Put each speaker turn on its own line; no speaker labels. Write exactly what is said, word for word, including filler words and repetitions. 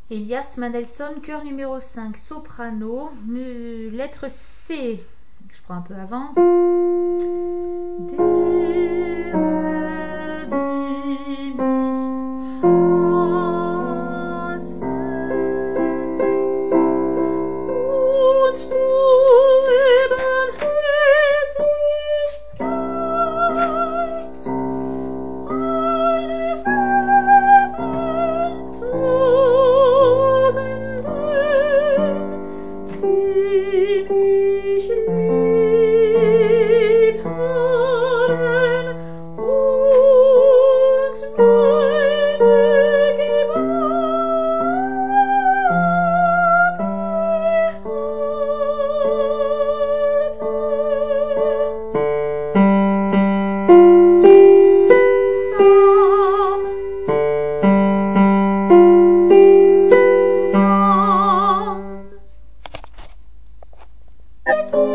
Elias Mendelssohn, chœur numéro cinq, soprano, nu- lettre C. Je prends un peu avant.